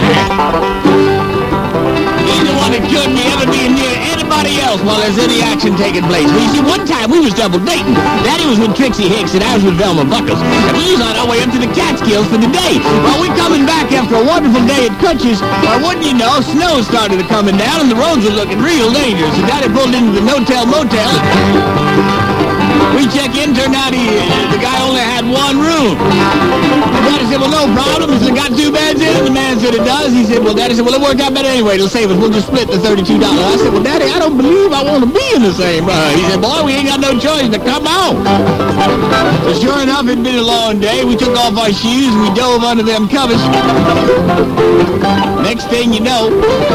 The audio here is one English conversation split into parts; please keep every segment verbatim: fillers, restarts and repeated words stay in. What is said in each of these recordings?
He's the one that shouldn't be ever being near anybody else while there's any action taking place. Well, you see, one time we was double dating. Daddy was with Trixie Hicks and I was with Velma Buckles. And we was on our way up to the Catskills for the day. Well, we coming back after a wonderful day at Kutch's. Well, wouldn't you know, snow started coming down and the roads were looking real dangerous. So Daddy pulled into the no-tell motel. We check in, turned out he, the guy only had one room. Daddy said, well, no problem. He said, got two beds in it? The man said, it does. He said, well, Daddy said, well, it worked out better anyway. It'll save us. We'll just split the thirty-two dollars. I said, well, Daddy, I don't believe I want to be in the same room. He said, boy, we ain't got no choice to come out. So sure enough, it'd been a long day. We took off our shoes and we dove under them covers. Next thing you know,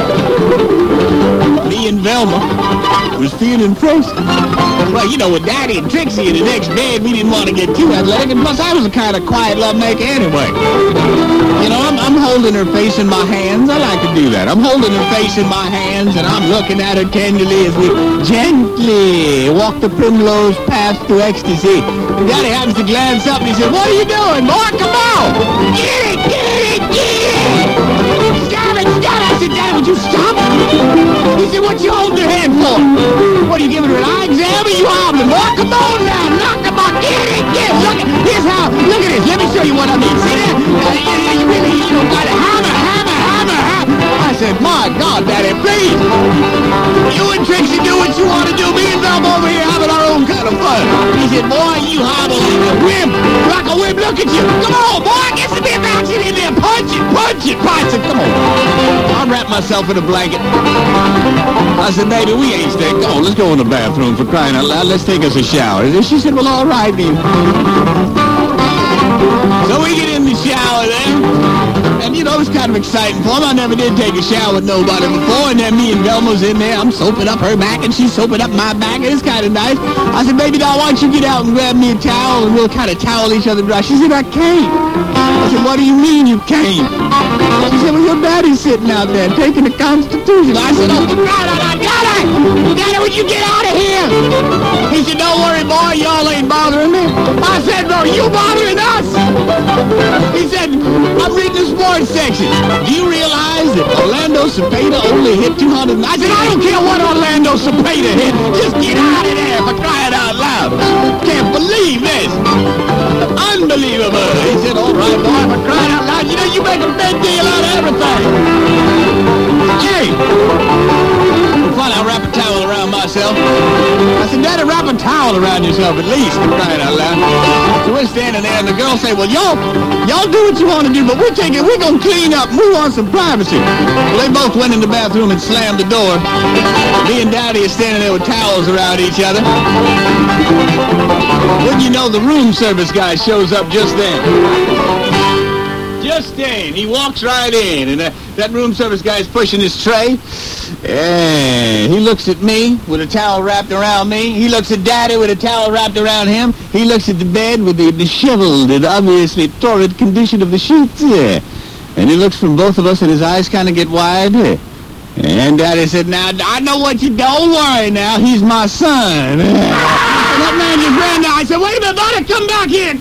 me and Velma was feeling fresh. Well, you know, with Daddy and Trixie in the next bed, we didn't want to get too athletic, and plus I was a kind of quiet lovemaker anyway. You know, I'm, I'm holding her face in my hands. I like to do that. I'm holding her face in my hands, and I'm looking at her tenderly as we gently walk the primrose path to ecstasy. And Daddy happens to glance up, and he said, what are you doing, boy? Come on! Get it, get it, get it! Stop it, stop it! I said, Daddy, would you stop? He said, what you holding her hand for? What, are you giving her an eye exam or you hobbling? Boy, come on now, knock him on, get it, get it, look at, here's how, look at this, let me show you what I mean, see that? Uh, you, you really, you know, got to hammer, hammer, hammer, hammer. I said, my God, Daddy, please, you and Trixie do what you want to do, me and Velma over here having our own kind of fun. He said, boy, you hobble like a whip, like a whip, look at you, come on, boy, get some bit of action in there, punch it, punch it, punch it, come on. I wrapped myself in a blanket. I said, baby, we ain't staying, come on, let's go in the bathroom for crying out loud, let's take us a shower. And she said, well, all right, then. So we get in the shower there, and you know, it's kind of exciting for me. I never did take a shower with nobody before, and then me and Velma's in there. I'm soaping up her back, and she's soaping up my back, and it's kind of nice. I said, baby doll, why don't you get out and grab me a towel, and we'll kind of towel each other dry. She said, I can't. I said, what do you mean you can't? She said, well, your daddy's sitting out there taking the Constitution. I said, oh, God, I got it! Daddy, would you get out of here? He said, don't worry, boy, y'all ain't bothering me. I said, no, you bothering us? He said, I'm reading the sports section. Do you realize that Orlando Cepeda only hit two hundred? I said, I don't care what Orlando Cepeda hit. Just get out of there for crying out loud. Can't believe this. Unbelievable. He said, all right, boy, for crying out loud. You know, you make a big deal out of everything. Hey. Fine, I'll wrap a towel around myself. I said, Daddy, wrap a towel around yourself at least, for crying out loud. So we're standing there, and the girls say, well, y'all, y'all do what you want to do, but we're taking, we're going to clean up, and we want some privacy. Well, they both went in the bathroom and slammed the door. Me and Daddy are standing there with towels around each other. Wouldn't you know, the room service guy shows up just then. Just then, he walks right in, and uh, that room service guy's pushing his tray. And he looks at me with a towel wrapped around me. He looks at Daddy with a towel wrapped around him. He looks at the bed with the disheveled and obviously torrid condition of the sheets. Yeah. And he looks from both of us, and his eyes kind of get wide. And Daddy said, now, I know what you, don't worry now, he's my son. And that man just ran down. I said, wait a minute, Daddy, come back here.